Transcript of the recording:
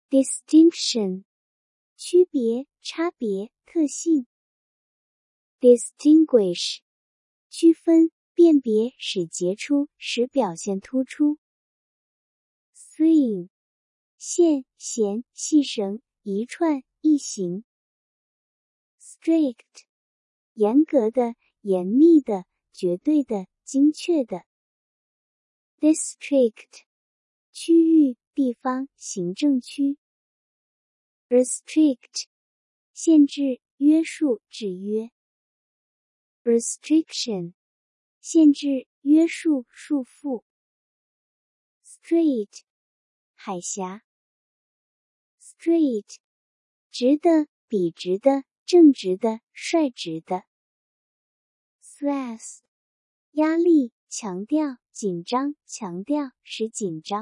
distinction 区别、差别、特性。distinguish 区分、辨别，使杰出，使表现突出。swing 线、弦、细绳、一串、一行。strict 严格的、严密的、绝对的、精确的。district 区域、地方、行政区。restrict 限制、约束、制约。restriction 限制、约束、束缚。straight 海峡。straight 直的、笔直的、正直的、率直的。stress 压力、强调、紧张、强调，使紧张。